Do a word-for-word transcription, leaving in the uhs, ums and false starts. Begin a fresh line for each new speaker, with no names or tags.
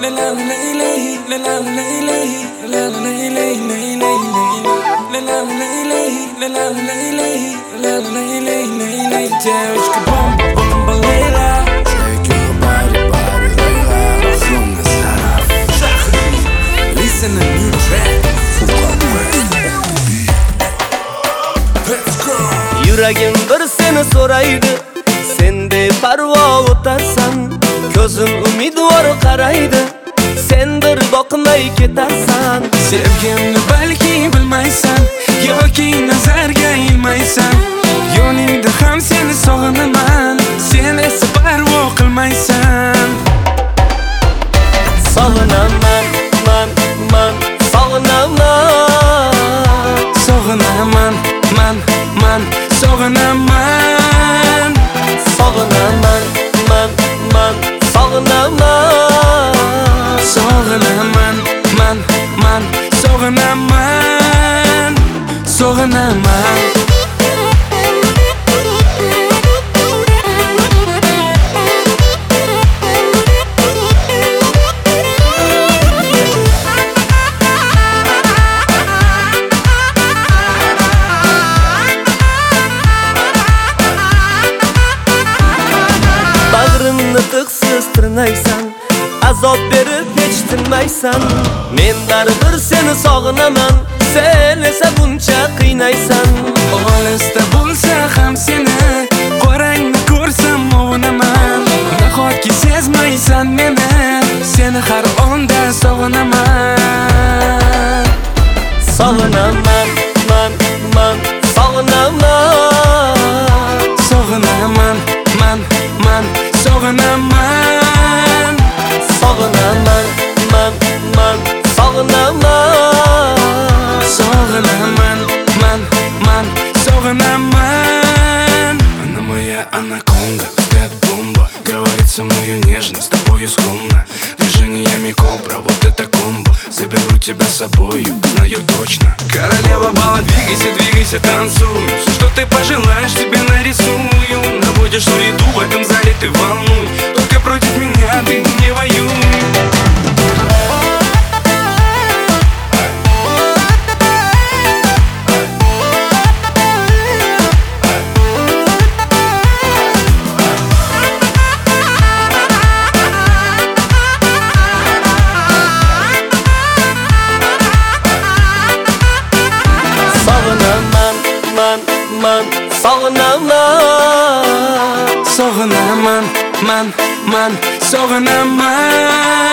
Девочка бомба-бомба Лейла,
Shake your body, body Лейла.
Словно зарав. Listen to new track. Let's go.
Yuragim bir seni so'raydi, sende parvo o'tarsan, ko'zim umidvor qaraydi, sen bir boqmay ketarsan.
Sevgimni balki bilmaysan, yoki nazarga ilmaysan, yo'lingda ham seni sog'inaman, sen esa parvo qilmaysan.
Sog'inaman, man, man, sog'inaman.
Sog'inaman, man, man, sog'inaman.
Sog'inaman, man, man, sog'inaman.
Sog'inaman, man, man, sog'inaman. Sog'inaman.
Bag'rimni tiqsiz tirnaysan, azob berib hech tinmaysan. Men baribir seni sog'inaman, sen esa buncha qiynaysan.
Olisda bo'lsa ham seni qorangni ko'rsam ovunaman. Nahotki sezmaysan meni, seni har onda sog'inaman.
Sog'inaman, man, man, sog'inaman.
Sog'inaman, man, man, sog'inaman.
Sog'inaman, man, man, sog'inaman.
Sog'inaman, man, man, sog'inaman. Она моя анаконда, взгляд бомба, говорит со мною нежно, с тобою скромно, движениями кобра, вот это комбо. Заберу тебя с собою, знаю точно. Королева бала, двигайся, двигайся, танцуй. Все, что ты пожелаешь, тебе нарисую. Наводишь суету в этом зале, ты волнуй. Только против меня ты не воюй.
Sog'inaman, man, man, sog'inaman.
Sog'inaman, man, man, sog'inaman.